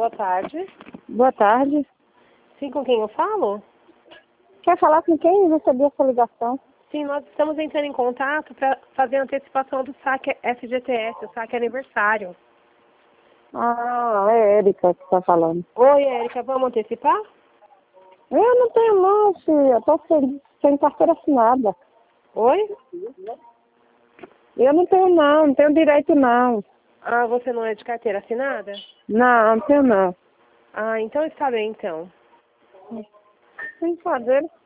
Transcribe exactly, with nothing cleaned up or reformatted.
Boa tarde. Boa tarde. Sim, com quem eu falo? Quer falar com quem recebeu essa ligação? Sim, nós estamos entrando em contato para fazer a antecipação do saque F G T S, o saque aniversário. Ah, é Érica que está falando. Oi, Érica, vamos antecipar? Eu não tenho não, filha. Eu tô sem, sem carteira assinada. Oi? Eu não tenho não, não tenho direito não. Ah, você não é de carteira assinada? Não, não tenho não. Ah, então está bem, então. Sem fazer.